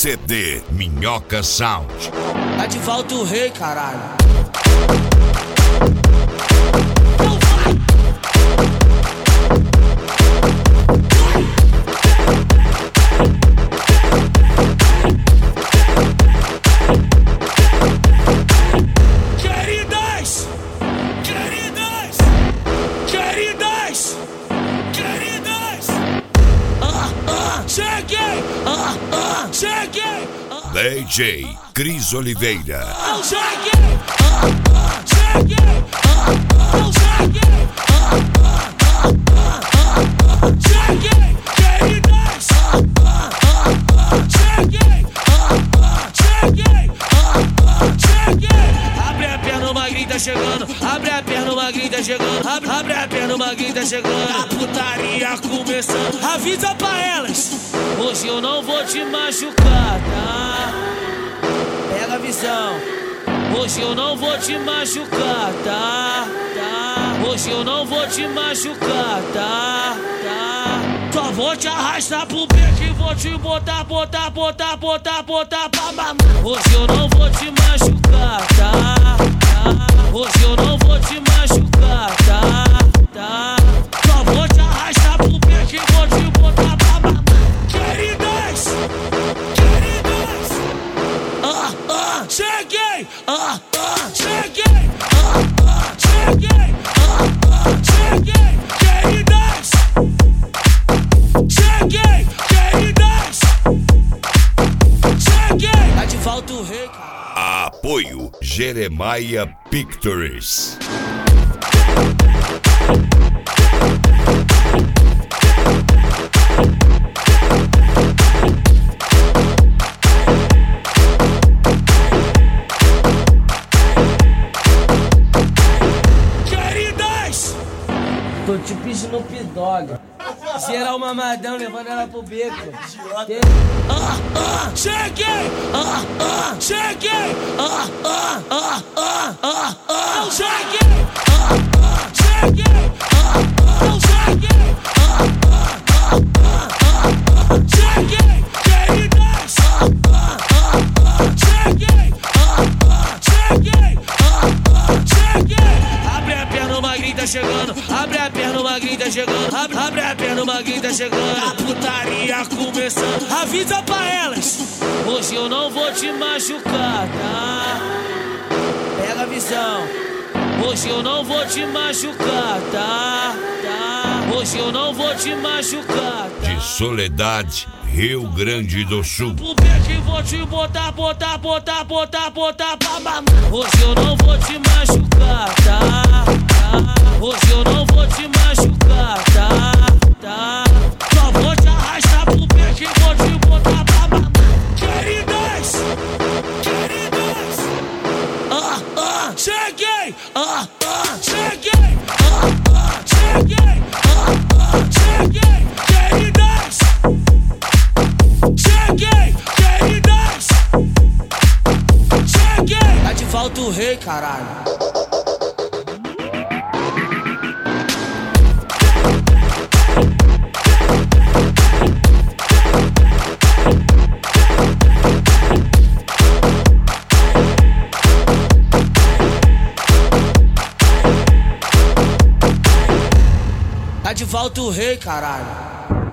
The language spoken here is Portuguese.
CD Minhoca Sound. Tá de volta o rei, caralho. Cheguei! DJ Cris Oliveira. Cheguei! Abre a perna, o magrinho tá chegando. Abre a perna, o magrinho tá chegando. Abre a perna, o magrinho tá chegando. A putaria começando. Avisa pra elas. Hoje eu não vou te machucar, tá? Pega a visão. Hoje eu não vou te machucar, tá? Hoje eu não vou te machucar, tá? Só vou te arrastar pro beco e vou te botar pra mamar. Hoje eu não vou te machucar, tá? Hoje eu não vou te machucar, tá? Só vou te arrastar pro beco e vou te botar pra mamar. Queridas, cheguei, queridas, cheguei, tá de volta o rei, cara. Apoio Jeremiah Pictures. Tô tipo Snoop Dogg. Geral mamadão levando ela pro beco. Cheguei! Abre a perna, o magrinho tá chegando. Abre a perna, o magrinho tá chegando. Abre a perna, o magrinho tá chegando. A putaria começando. Avisa pra elas. Hoje eu não vou te machucar, tá? Pega a visão. Hoje eu não vou te machucar, tá? Hoje eu não vou te machucar, tá? De Soledade, Rio Grande do Sul. Pro beco e vou te botar pra mamar. Hoje eu não vou te machucar, tá? Hoje eu não vou te machucar, tá? Só vou te arrastar pro beco e vou te botar pra mamar. Queridas, cheguei, queridas, cheguei, tá de volta o rei, caralho. Tá de volta o rei, caralho.